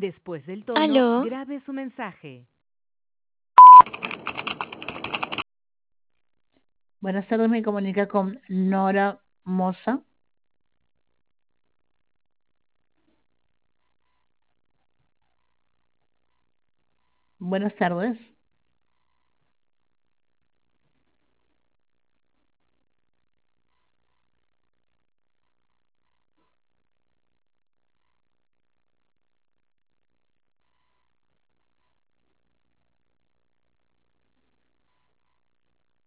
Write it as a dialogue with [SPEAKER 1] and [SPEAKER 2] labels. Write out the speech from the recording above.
[SPEAKER 1] Después del tono,
[SPEAKER 2] Aló,
[SPEAKER 1] grabe su mensaje.
[SPEAKER 3] Buenas tardes, me comunica con Nora Moza. Buenas tardes.